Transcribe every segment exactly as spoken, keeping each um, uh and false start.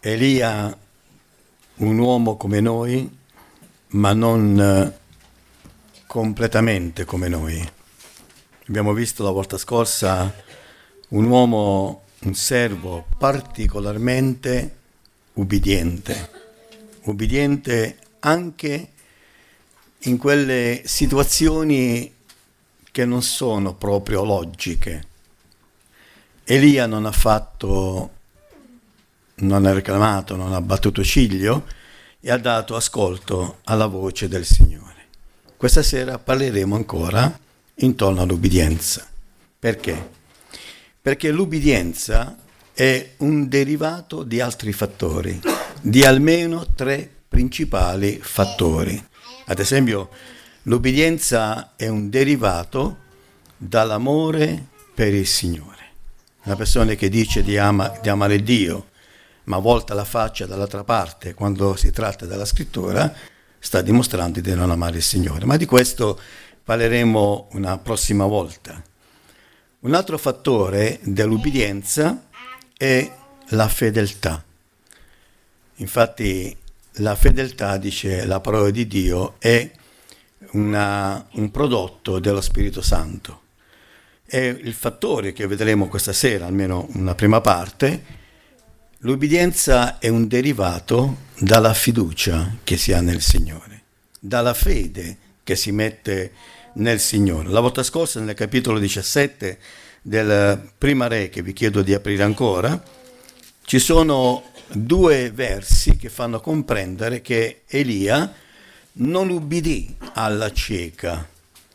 Elia, un uomo come noi, ma non eh, completamente come noi. Abbiamo visto la volta scorsa un uomo, un servo particolarmente ubbidiente, ubbidiente anche in quelle situazioni che non sono proprio logiche. Elia non ha fatto, non ha reclamato, non ha battuto ciglio e ha dato ascolto alla voce del Signore. Questa sera parleremo ancora intorno all'ubbidienza. Perché? Perché l'ubbidienza è un derivato di altri fattori, di almeno tre principali fattori. Ad esempio, l'ubbidienza è un derivato dall'amore per il Signore. Una persona che dice di, ama, di amare Dio, ma volta la faccia dall'altra parte quando si tratta della scrittura, sta dimostrando di non amare il Signore. Ma di questo parleremo una prossima volta. Un altro fattore dell'ubbidienza è la fedeltà. Infatti la fedeltà, dice la parola di Dio, è una, un prodotto dello Spirito Santo. È il fattore che vedremo questa sera, almeno una prima parte. L'ubbidienza è un derivato dalla fiducia che si ha nel Signore, dalla fede che si mette nel Signore. La volta scorsa, nel capitolo diciassette del Prima Re, che vi chiedo di aprire ancora, ci sono due versi che fanno comprendere che Elia non ubbidì alla cieca,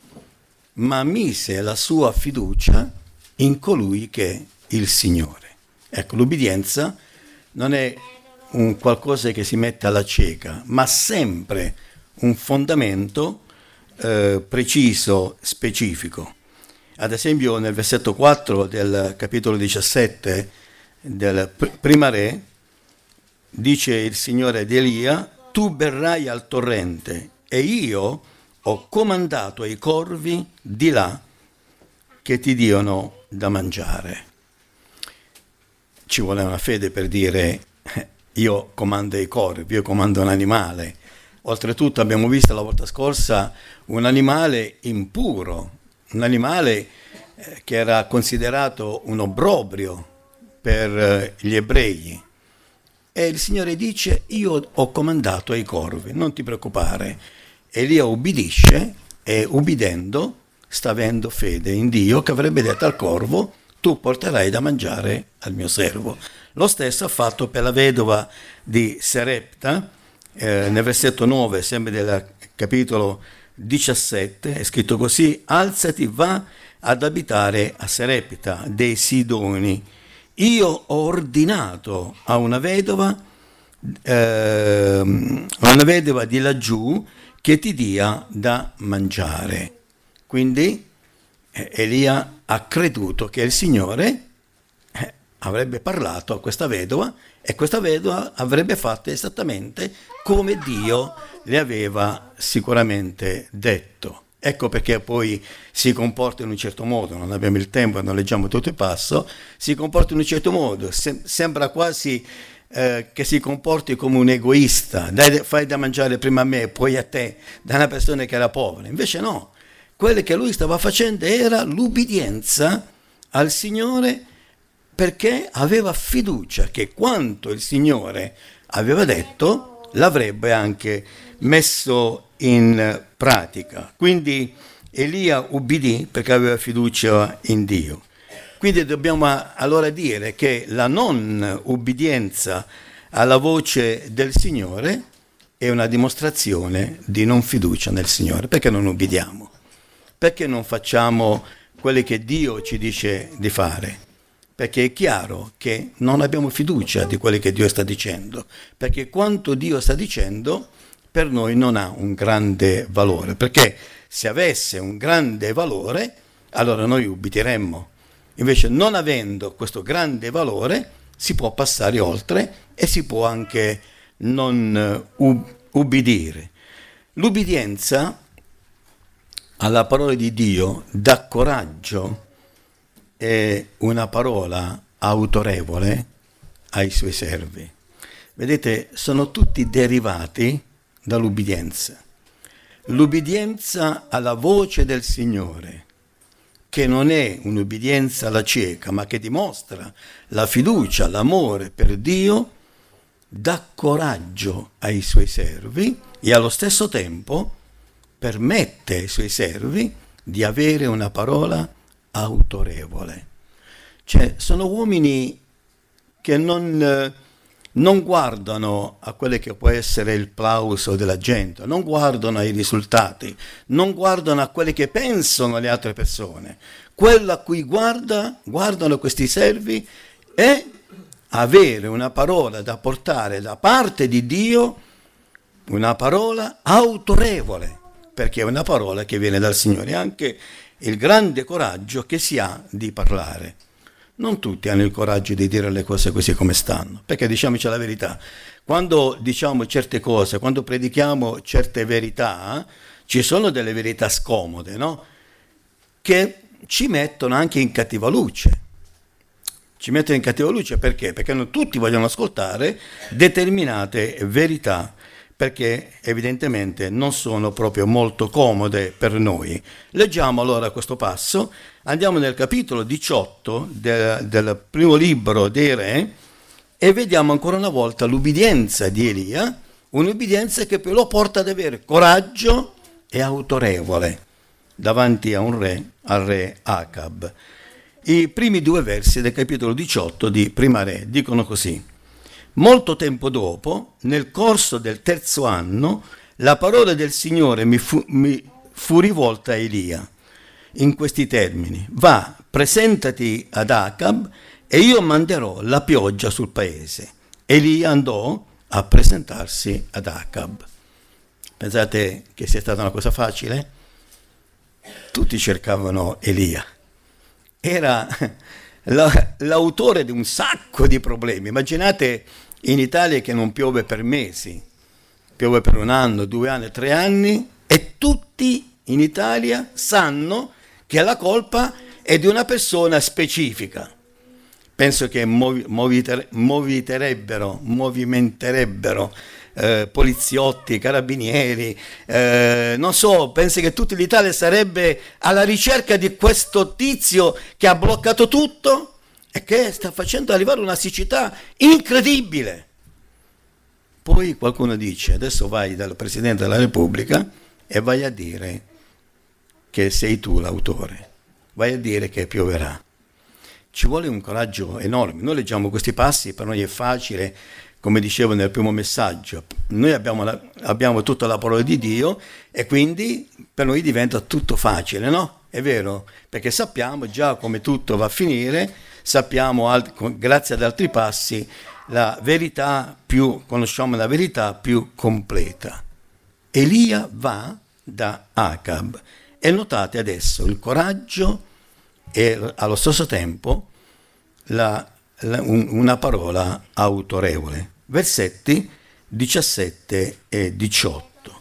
ma mise la sua fiducia in colui che è il Signore. Ecco, l'ubbidienza non è un qualcosa che si mette alla cieca, ma sempre un fondamento eh, preciso, specifico. Ad esempio nel versetto quattro del capitolo diciassette del pr- Prima Re dice il Signore ad Elia: tu berrai al torrente e io ho comandato ai corvi di là che ti diano da mangiare. Ci vuole una fede per dire io comando i corvi, io comando un animale. Oltretutto abbiamo visto la volta scorsa un animale impuro, un animale eh, che era considerato un obbrobrio per eh, gli ebrei. E il Signore dice: io ho comandato ai corvi, non ti preoccupare. Elia ubbidisce e ubbidendo sta avendo fede in Dio, che avrebbe detto al corvo: tu porterai da mangiare al mio servo. Lo stesso ha fatto per la vedova di Sarepta, eh, nel versetto nove, sempre del capitolo diciassette, è scritto così: alzati, va ad abitare a Sarepta dei Sidoni. Io ho ordinato a una vedova, eh, a una vedova di laggiù che ti dia da mangiare. Quindi eh, Elia ha creduto che il Signore eh, avrebbe parlato a questa vedova e questa vedova avrebbe fatto esattamente come Dio le aveva sicuramente detto. Ecco perché poi si comporta in un certo modo, non abbiamo il tempo, non leggiamo tutto il passo, si comporta in un certo modo, Sem- sembra quasi eh, che si comporti come un egoista: dai, fai da mangiare prima a me, poi a te, da una persona che era povera. Invece no, quello che lui stava facendo era l'ubbidienza al Signore, perché aveva fiducia che quanto il Signore aveva detto l'avrebbe anche messo in pratica. Quindi Elia ubbidì perché aveva fiducia in Dio. Quindi dobbiamo allora dire che la non ubbidienza alla voce del Signore è una dimostrazione di non fiducia nel Signore. Perché non ubbidiamo? Perché non facciamo quello che Dio ci dice di fare? Perché è chiaro che non abbiamo fiducia di quello che Dio sta dicendo, perché quanto Dio sta dicendo per noi non ha un grande valore, perché se avesse un grande valore allora noi ubbidiremmo. Invece, non avendo questo grande valore, si può passare oltre e si può anche non ub- ubbidire. L'ubbidienza alla parola di Dio dà coraggio, è una parola autorevole ai suoi servi. vedete, sono tutti derivati dall'ubbidienza. L'ubbidienza alla voce del Signore, che non è un'ubbidienza alla cieca, ma che dimostra la fiducia, l'amore per Dio, dà coraggio ai suoi servi e allo stesso tempo permette ai suoi servi di avere una parola autorevole. Cioè, sono uomini che non, non guardano a quello che può essere il plauso della gente, non guardano ai risultati, non guardano a quelli che pensano le altre persone. Quello a cui guarda, guardano questi servi è avere una parola da portare da parte di Dio, una parola autorevole, perché è una parola che viene dal Signore, anche il grande coraggio che si ha di parlare. Non tutti hanno il coraggio di dire le cose così come stanno, perché diciamoci la verità, quando diciamo certe cose, quando predichiamo certe verità, ci sono delle verità scomode, no? Che ci mettono anche in cattiva luce. Ci mettono in cattiva luce perché? Perché non tutti vogliono ascoltare determinate verità, perché evidentemente non sono proprio molto comode per noi. Leggiamo allora questo passo, andiamo nel capitolo diciotto del, del primo libro dei Re e vediamo ancora una volta l'ubbidienza di Elia, un'ubbidienza che poi lo porta ad avere coraggio e autorevole davanti a un re, al re Acab. I primi due versi del capitolo diciotto di Prima Re dicono così: molto tempo dopo, nel corso del terzo anno, la parola del Signore mi fu, mi fu rivolta a Elia in questi termini: va, presentati ad Acab e io manderò la pioggia sul paese. Elia andò a presentarsi ad Acab. Pensate che sia stata una cosa facile? Tutti cercavano Elia. Era la, l'autore di un sacco di problemi. Immaginate in Italia che non piove per mesi, piove per un anno, due anni, tre anni, e tutti in Italia sanno che la colpa è di una persona specifica. Penso che movi, moviter, moviterebbero, movimenterebbero eh, poliziotti, carabinieri, eh, non so, penso che tutta l'Italia sarebbe alla ricerca di questo tizio che ha bloccato tutto e che sta facendo arrivare una siccità incredibile. Poi qualcuno dice: adesso vai dal Presidente della Repubblica e vai a dire che sei tu l'autore, vai a dire che pioverà. Ci vuole un coraggio enorme. Noi leggiamo questi passi, per noi è facile, come dicevo nel primo messaggio, noi abbiamo, la, abbiamo tutta la parola di Dio e quindi per noi diventa tutto facile, no? È vero, perché sappiamo già come tutto va a finire, sappiamo, alt- grazie ad altri passi, la verità più, conosciamo la verità più completa. Elia va da Acab e notate adesso il coraggio e allo stesso tempo la, la, un, una parola autorevole. Versetti diciassette e diciotto.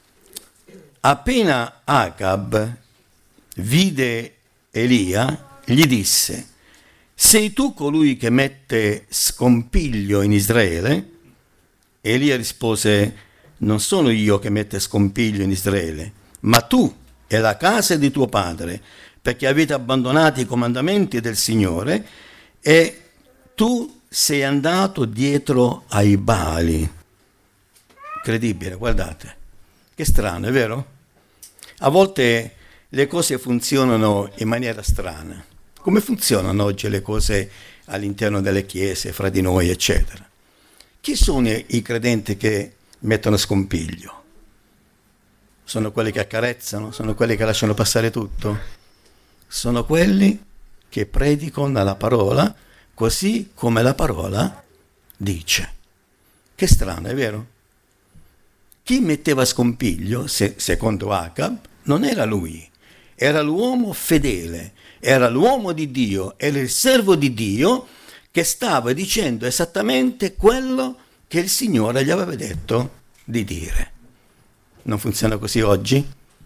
Appena Acab vide Elia, gli disse: sei tu colui che mette scompiglio in Israele? Elia rispose: non sono io che mette scompiglio in Israele, ma tu e la casa di tuo padre, perché avete abbandonato i comandamenti del Signore e tu sei andato dietro ai Baali. Incredibile, guardate, che strano, è vero? A volte le cose funzionano in maniera strana. Come funzionano oggi le cose all'interno delle chiese, fra di noi, eccetera? Chi sono i credenti che mettono scompiglio? Sono quelli che accarezzano? Sono quelli che lasciano passare tutto? Sono quelli che predicano la parola così come la parola dice. Che strano, è vero? Chi metteva scompiglio, se, secondo Acab, non era lui, era l'uomo fedele, era l'uomo di Dio, era il servo di Dio che stava dicendo esattamente quello che il Signore gli aveva detto di dire. Non funziona così oggi?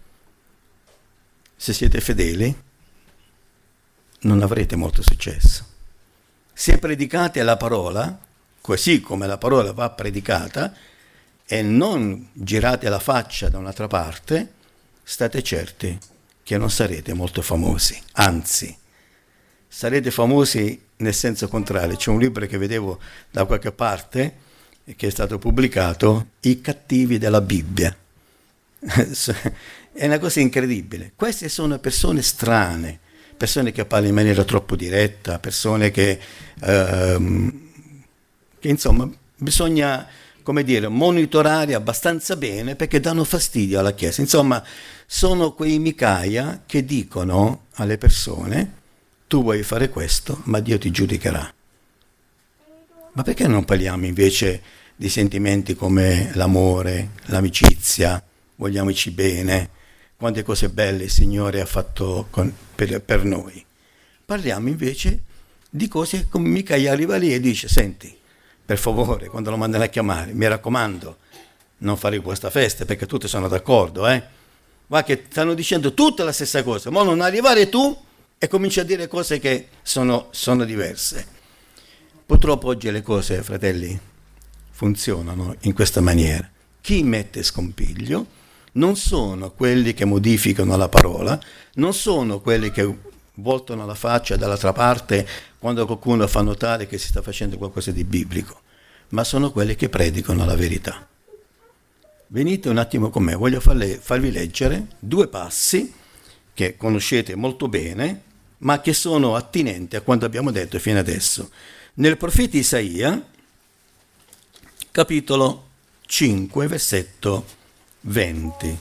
Se siete fedeli, non avrete molto successo. Se predicate la parola, così come la parola va predicata, e non girate la faccia da un'altra parte, state certi che non sarete molto famosi, anzi, sarete famosi nel senso contrario. C'è un libro che vedevo da qualche parte, che è stato pubblicato, I cattivi della Bibbia. È una cosa incredibile. Queste sono persone strane, persone che parlano in maniera troppo diretta, persone che, ehm, che insomma, bisogna, come dire, monitorare abbastanza bene perché danno fastidio alla Chiesa. Insomma, sono quei Micaia che dicono alle persone: tu vuoi fare questo, ma Dio ti giudicherà. Ma perché non parliamo invece di sentimenti come l'amore, l'amicizia, vogliamoci bene, quante cose belle il Signore ha fatto con, per, per noi? Parliamo invece di cose come Micaia arriva lì e dice: senti, per favore, quando lo mandano a chiamare, mi raccomando, non fare questa festa, perché tutti sono d'accordo, eh? Va che stanno dicendo tutta la stessa cosa, ma non arrivare tu e cominci a dire cose che sono, sono diverse. Purtroppo oggi le cose, fratelli, funzionano in questa maniera. Chi mette scompiglio non sono quelli che modificano la parola, non sono quelli che voltano la faccia dall'altra parte quando qualcuno fa notare che si sta facendo qualcosa di biblico, ma sono quelli che predicano la verità. Venite un attimo con me, voglio farle, farvi leggere due passi che conoscete molto bene, ma che sono attinenti a quanto abbiamo detto fino adesso. Nel profeta Isaia, capitolo cinque, versetto venti.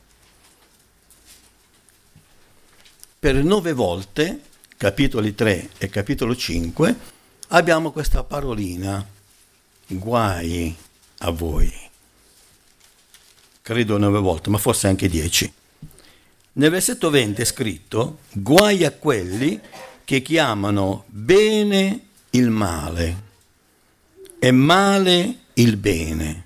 Per nove volte, capitoli tre e capitolo cinque, abbiamo questa parolina: guai a voi. Credo nove volte, ma forse anche dieci. Nel versetto venti è scritto: guai a quelli che chiamano bene il male e male il bene,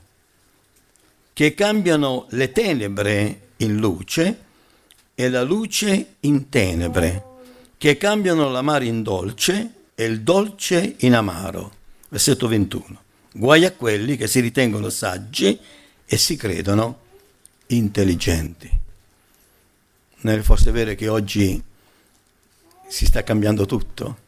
che cambiano le tenebre in luce e la luce in tenebre, che cambiano l'amaro in dolce e il dolce in amaro. Versetto ventuno. Guai a quelli che si ritengono saggi e si credono intelligenti. Non è forse vero che oggi si sta cambiando tutto?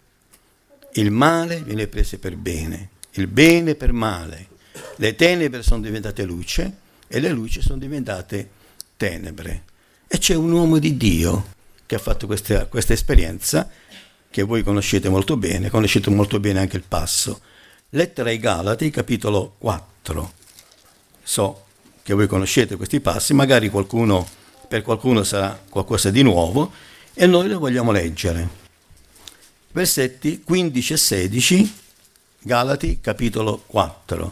Il male viene preso per bene, il bene per male, le tenebre sono diventate luce e le luci sono diventate tenebre. E c'è un uomo di Dio che ha fatto questa, questa esperienza, che voi conoscete molto bene, conoscete molto bene anche il passo. Lettera ai Galati, capitolo quattro. So che voi conoscete questi passi, magari qualcuno, per qualcuno sarà qualcosa di nuovo, e noi lo vogliamo leggere. Versetti quindici e sedici, Galati, capitolo quattro.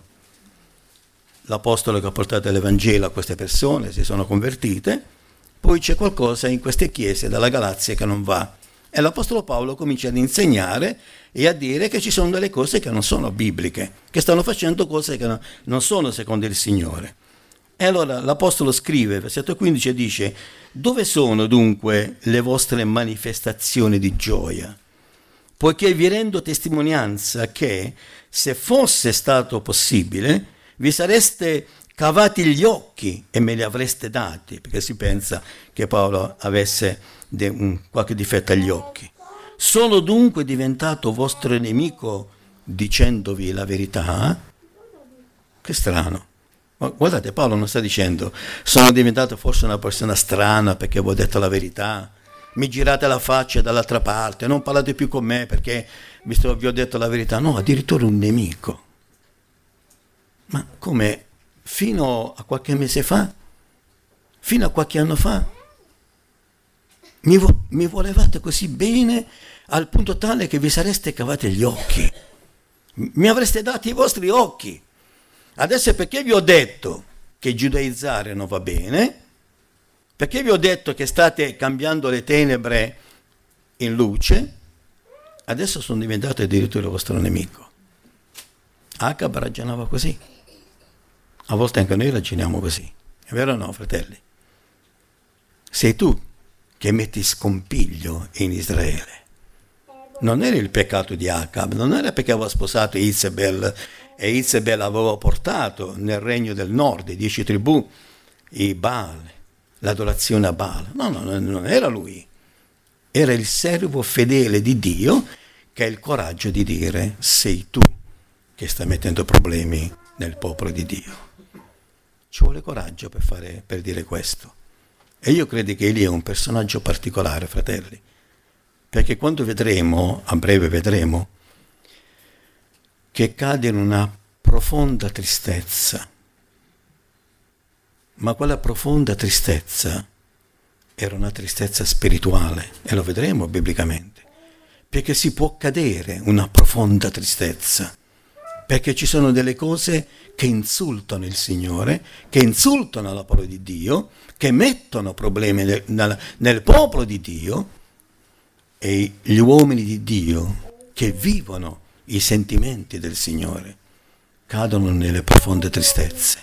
L'apostolo che ha portato l'Evangelo a queste persone si sono convertite. Poi c'è qualcosa in queste chiese della Galazia che non va. E l'Apostolo Paolo comincia ad insegnare e a dire che ci sono delle cose che non sono bibliche, che stanno facendo cose che non sono secondo il Signore. E allora l'Apostolo scrive, versetto quindici, e dice: dove sono dunque le vostre manifestazioni di gioia? Poiché vi rendo testimonianza che, se fosse stato possibile, vi sareste cavati gli occhi e me li avreste dati, perché si pensa che Paolo avesse de, un, qualche difetto agli occhi. Sono dunque diventato vostro nemico dicendovi la verità? Che strano. Ma guardate, Paolo non sta dicendo: sono diventato forse una persona strana perché vi ho detto la verità, mi girate la faccia dall'altra parte, non parlate più con me perché visto vi ho detto la verità. No, addirittura un nemico. Ma come? Fino a qualche mese fa, fino a qualche anno fa, mi, vo- mi volevate così bene al punto tale che vi sareste cavati gli occhi, mi avreste dato i vostri occhi. Adesso perché vi ho detto che giudaizzare non va bene, perché vi ho detto che state cambiando le tenebre in luce, adesso sono diventato addirittura il vostro nemico. Acab ragionava così. A volte anche noi ragioniamo così, è vero o no, fratelli? Sei tu che metti scompiglio in Israele. Non era il peccato di Acab, non era perché aveva sposato Isabel e Izebel aveva portato nel regno del nord, i dieci tribù, i Baal, l'adorazione a Baal. No, no, non era lui. Era il servo fedele di Dio che ha il coraggio di dire: sei tu che stai mettendo problemi nel popolo di Dio. Ci vuole coraggio per, fare, per dire questo. E io credo che Elia è un personaggio particolare, fratelli, perché quando vedremo, a breve vedremo, che cade in una profonda tristezza, ma quella profonda tristezza era una tristezza spirituale, e lo vedremo biblicamente, perché si può cadere una profonda tristezza, perché ci sono delle cose che insultano il Signore, che insultano la parola di Dio, che mettono problemi nel, nel, nel popolo di Dio, e gli uomini di Dio che vivono i sentimenti del Signore cadono nelle profonde tristezze.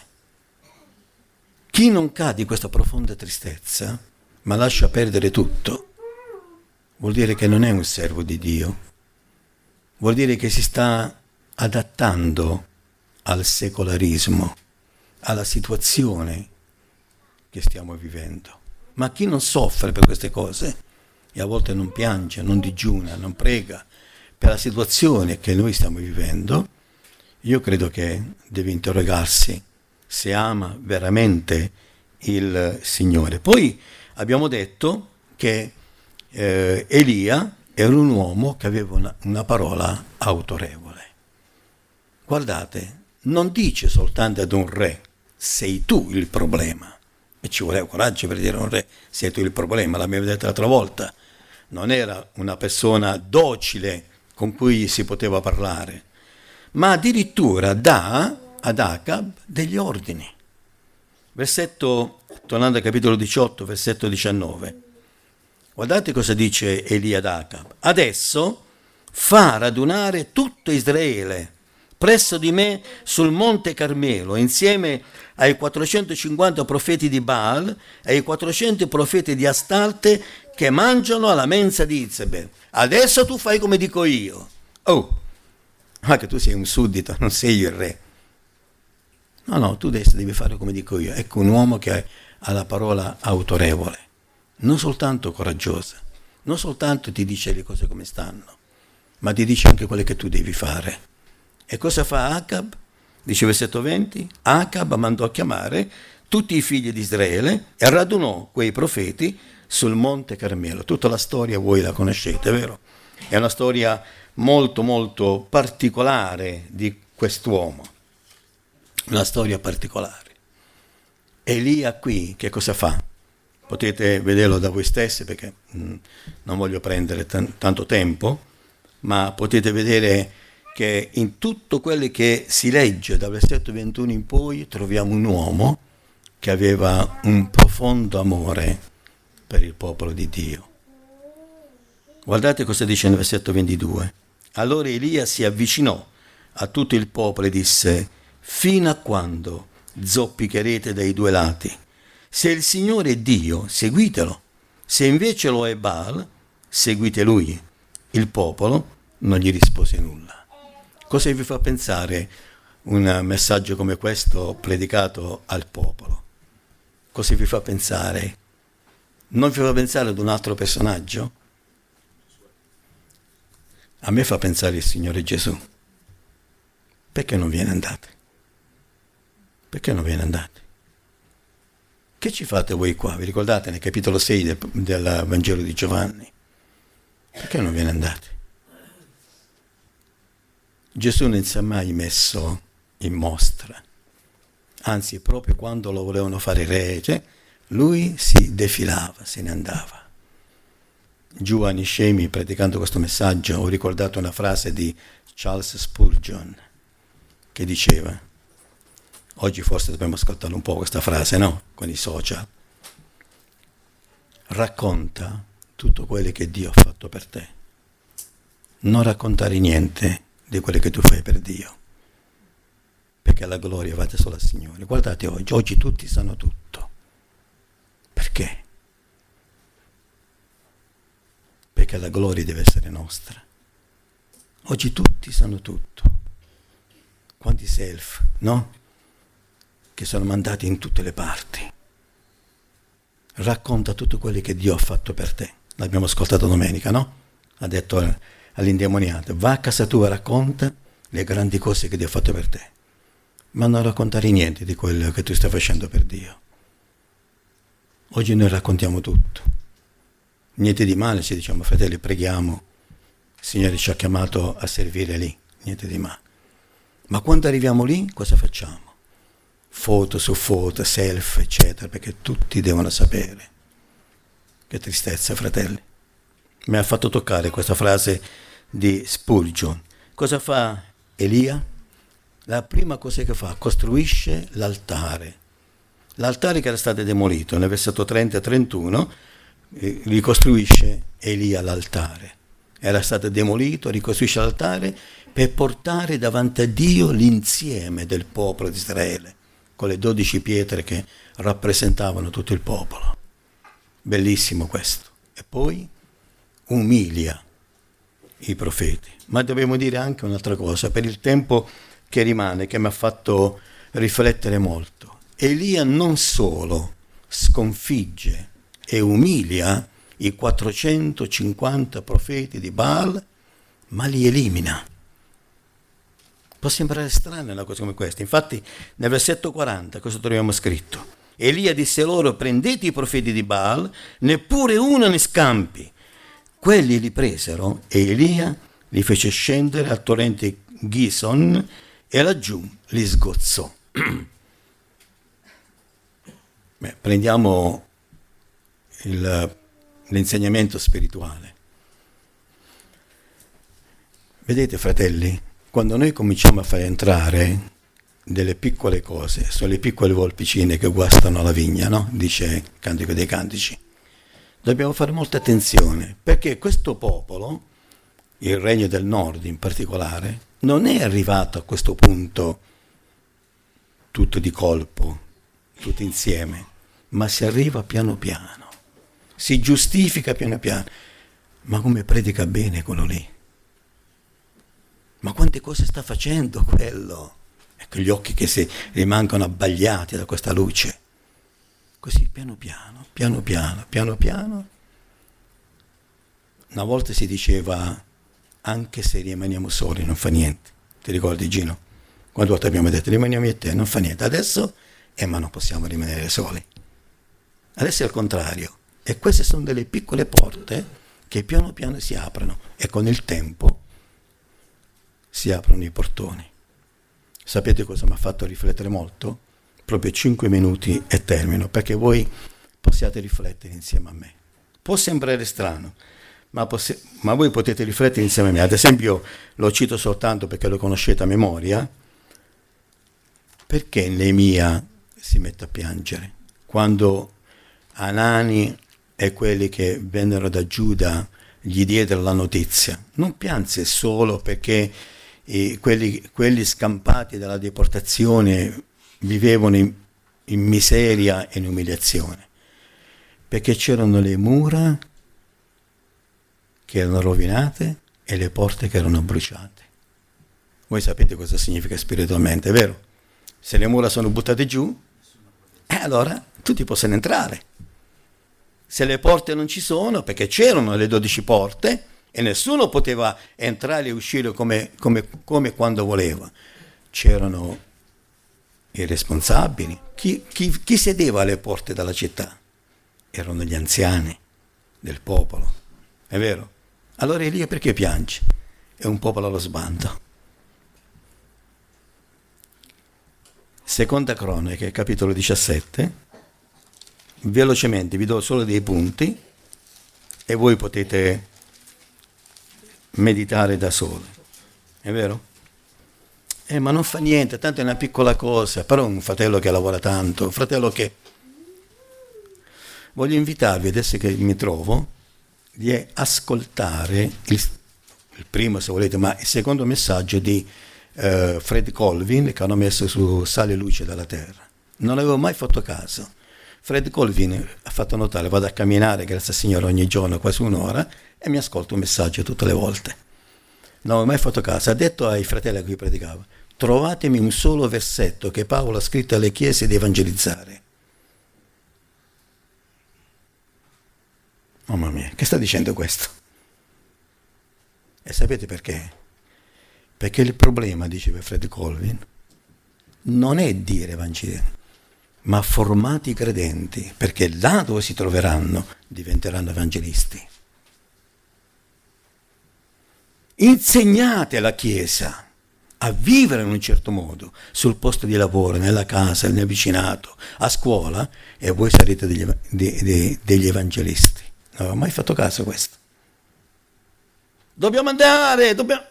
Chi non cade in questa profonda tristezza, ma lascia perdere tutto, vuol dire che non è un servo di Dio, vuol dire che si sta adattando al secolarismo, alla situazione che stiamo vivendo. Ma chi non soffre per queste cose e a volte non piange, non digiuna, non prega per la situazione che noi stiamo vivendo, io credo che deve interrogarsi se ama veramente il Signore. Poi abbiamo detto che eh, Elia era un uomo che aveva una, una parola autorevole. Guardate, non dice soltanto ad un re: sei tu il problema. E ci voleva coraggio per dire a un re: sei tu il problema, l'abbiamo detto l'altra volta. Non era una persona docile con cui si poteva parlare, ma addirittura dà ad Acab degli ordini. Versetto, tornando al capitolo diciotto, versetto diciannove. Guardate cosa dice Elia ad Acab: adesso fa radunare tutto Israele presso di me sul monte Carmelo, insieme ai quattrocentocinquanta profeti di Baal e ai quattrocento profeti di Astarte che mangiano alla mensa di Izebel. Adesso tu fai come dico io. Oh, ma che tu sei un suddito, non sei il re. No, no, tu adesso devi fare come dico io. Ecco un uomo che ha la parola autorevole, non soltanto coraggiosa, non soltanto ti dice le cose come stanno, ma ti dice anche quelle che tu devi fare. E cosa fa Acab? Dice versetto venti: Acab mandò a chiamare tutti i figli di Israele e radunò quei profeti sul monte Carmelo. Tutta la storia voi la conoscete, vero? È una storia molto molto particolare di quest'uomo, una storia particolare. Elia qui che cosa fa? Potete vederlo da voi stessi, perché mh, non voglio prendere t- tanto tempo, ma potete vedere che in tutto quello che si legge dal versetto ventuno in poi troviamo un uomo che aveva un profondo amore per il popolo di Dio. Guardate cosa dice nel versetto ventidue. Allora Elia si avvicinò a tutto il popolo e disse: fino a quando zoppicherete dai due lati? Se il Signore è Dio, seguitelo; se invece lo è Baal, seguite lui. Il popolo non gli rispose nulla. Cosa vi fa pensare un messaggio come questo predicato al popolo? Cosa vi fa pensare? Non vi fa pensare ad un altro personaggio? A me fa pensare il Signore Gesù. Perché non viene andate? Perché non viene andate? Che ci fate voi qua? Vi ricordate nel capitolo sei del, del Vangelo di Giovanni? Perché non viene andate? Gesù non si è mai messo in mostra, anzi proprio quando lo volevano fare re, cioè, lui si defilava, se ne andava. Giù a Niscemi, predicando questo messaggio, ho ricordato una frase di Charles Spurgeon che diceva, oggi forse dobbiamo ascoltare un po' questa frase, no? Con i social. Racconta tutto quello che Dio ha fatto per te. Non raccontare niente di quello che tu fai per Dio, perché la gloria va solo al Signore. Guardate oggi, oggi tutti sanno tutto. Perché? Perché la gloria deve essere nostra. Oggi tutti sanno tutto. quanti self, no? Che sono mandati in tutte le parti. Racconta tutto quello che Dio ha fatto per te. L'abbiamo ascoltato domenica, no? Ha detto all'indemoniato, va a casa tua, racconta le grandi cose che Dio ha fatto per te, ma non raccontare niente di quello che tu stai facendo per Dio. Oggi noi raccontiamo tutto, niente di male, ci diciamo, fratelli, preghiamo, il Signore ci ha chiamato a servire lì, niente di male. Ma quando arriviamo lì, cosa facciamo? Foto su foto, selfie, eccetera, perché tutti devono sapere. Che tristezza, fratelli. Mi ha fatto toccare questa frase di Spurgeon. Cosa fa Elia? La prima cosa che fa, costruisce l'altare. L'altare che era stato demolito, nel versetto trenta e trentuno, eh, ricostruisce Elia l'altare. Era stato demolito, ricostruisce l'altare per portare davanti a Dio l'insieme del popolo di Israele, con le dodici pietre che rappresentavano tutto il popolo. Bellissimo questo. E poi umilia i profeti. Ma dobbiamo dire anche un'altra cosa, per il tempo che rimane, che mi ha fatto riflettere molto. Elia non solo sconfigge e umilia i quattrocentocinquanta profeti di Baal, ma li elimina. Può sembrare strana una cosa come questa. Infatti nel versetto quaranta cosa troviamo scritto? Elia disse loro, prendete i profeti di Baal, neppure uno ne scampi. Quelli li presero e Elia li fece scendere al torrente Gison e laggiù li sgozzò. Beh, prendiamo il, l'insegnamento spirituale. Vedete, fratelli, quando noi cominciamo a far entrare delle piccole cose, sono le piccole volpicine che guastano la vigna, no? Dice Cantico dei Cantici. Dobbiamo fare molta attenzione, perché questo popolo, il Regno del Nord in particolare, non è arrivato a questo punto tutto di colpo, tutto insieme, ma si arriva piano piano, si giustifica piano piano. Ma come predica bene quello lì? Ma quante cose sta facendo quello? Ecco gli occhi che si rimangono abbagliati da questa luce. Così piano piano, piano piano, piano piano. Una volta si diceva, anche se rimaniamo soli non fa niente. Ti ricordi, Gino? Quante volte abbiamo detto, rimaniamo io e te, non fa niente. Adesso, eh ma non possiamo rimanere soli. Adesso è il contrario. E queste sono delle piccole porte che piano piano si aprono. E con il tempo si aprono i portoni. Sapete cosa mi ha fatto riflettere molto? Proprio cinque minuti e termino, perché voi possiate riflettere insieme a me. Può sembrare strano, ma, poss- ma voi potete riflettere insieme a me. Ad esempio, lo cito soltanto perché lo conoscete a memoria. Perché Neemia si mette a piangere? Quando Anani e quelli che vennero da Giuda gli diedero la notizia. Non pianse solo perché eh, quelli, quelli scampati dalla deportazione vivevano in, in miseria e in umiliazione, perché c'erano le mura che erano rovinate e le porte che erano bruciate. Voi sapete cosa significa spiritualmente, vero? Se le mura sono buttate giù, eh, allora tutti possono entrare. Se le porte non ci sono, perché c'erano le dodici porte e nessuno poteva entrare e uscire come, come, come quando voleva, c'erano i responsabili. Chi, chi, chi sedeva alle porte della città? Erano gli anziani del popolo, è vero? Allora Elia perché piange? È un popolo allo sbando. Seconda Cronache, capitolo diciassette, velocemente vi do solo dei punti e voi potete meditare da soli, è vero? Eh, ma non fa niente, tanto è una piccola cosa, però un fratello che lavora tanto, un fratello che... Voglio invitarvi, adesso che mi trovo, di ascoltare il, il primo, se volete, ma il secondo messaggio di uh, Fred Colvin, che hanno messo su Sale Luce dalla Terra. Non avevo mai fatto caso. Fred Colvin ha fatto notare, vado a camminare, grazie al Signore, ogni giorno, quasi un'ora, e mi ascolto un messaggio tutte le volte. Non avevo mai fatto caso. Ha detto ai fratelli a cui predicava, trovatemi un solo versetto che Paolo ha scritto alle chiese di evangelizzare. Mamma mia, che sta dicendo questo? E sapete perché? Perché il problema, diceva Fred Colvin, non è dire evangelizzare, ma formati i credenti, perché là dove si troveranno diventeranno evangelisti. Insegnate alla Chiesa a vivere in un certo modo, sul posto di lavoro, nella casa, nel vicinato, a scuola, e voi sarete degli, de, de, degli evangelisti. Non avevo mai fatto caso a questo. Dobbiamo andare, dobbiamo...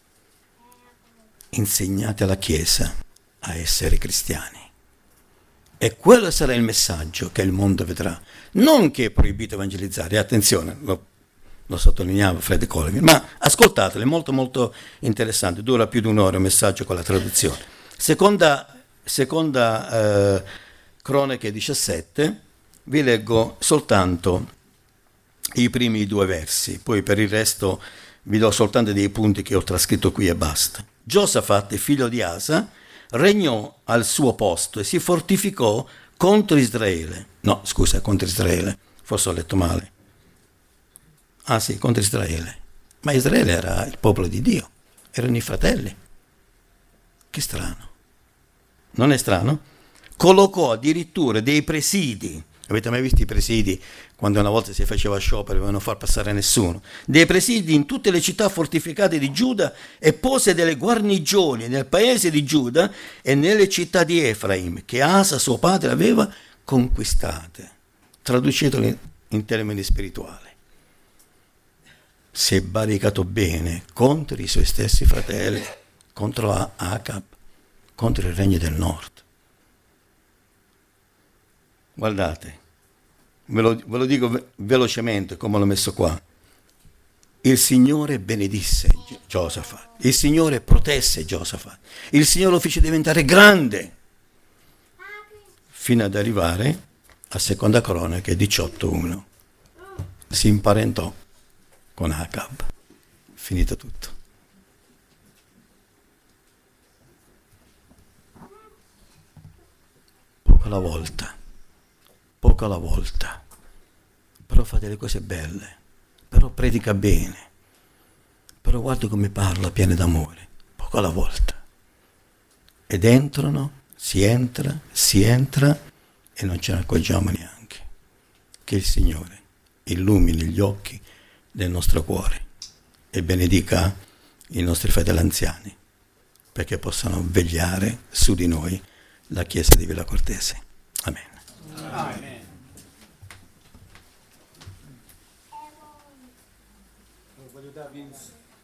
Insegnate alla Chiesa a essere cristiani. E quello sarà il messaggio che il mondo vedrà. Non che è proibito evangelizzare, attenzione, lo, lo sottolineava Fred Colvin, ma ascoltatelo, è molto molto interessante, dura più di un'ora il messaggio con la traduzione. Seconda, seconda eh, Cronache diciassette, vi leggo soltanto i primi due versi, poi per il resto vi do soltanto dei punti che ho trascritto qui e basta. Giosafat, figlio di Asa, regnò al suo posto e si fortificò contro Israele. No, scusa, contro Israele, forse ho letto male. Ah sì, contro Israele. Ma Israele era il popolo di Dio, erano i fratelli. Che strano. Non è strano? Collocò addirittura dei presidi. Avete mai visto i presidi quando una volta si faceva sciopero e volevano far passare nessuno? Dei presidi in tutte le città fortificate di Giuda e pose delle guarnigioni nel paese di Giuda e nelle città di Efraim che Asa suo padre aveva conquistate. Traducetelo in, in termini spirituali. Si è barricato bene contro i suoi stessi fratelli, contro Acab, contro il regno del nord. Guardate, ve lo, ve lo dico ve- velocemente come l'ho messo qua. Il Signore benedisse Giosafat, il Signore protesse Giosafat, il Signore lo fece diventare grande, fino ad arrivare a Seconda Cronache diciotto uno. Si imparentò con Acab, finito tutto. Poco alla volta. Poco alla volta, però fa delle cose belle, però predica bene, però guarda come parla, pieno d'amore, poco alla volta. Ed entrano, si entra, si entra e non ce ne accorgiamo neanche. Che il Signore illumini gli occhi del nostro cuore e benedica i nostri fratelli anziani, perché possano vegliare su di noi la Chiesa di Villa Cortese. Amen. Amen. Voglio darvi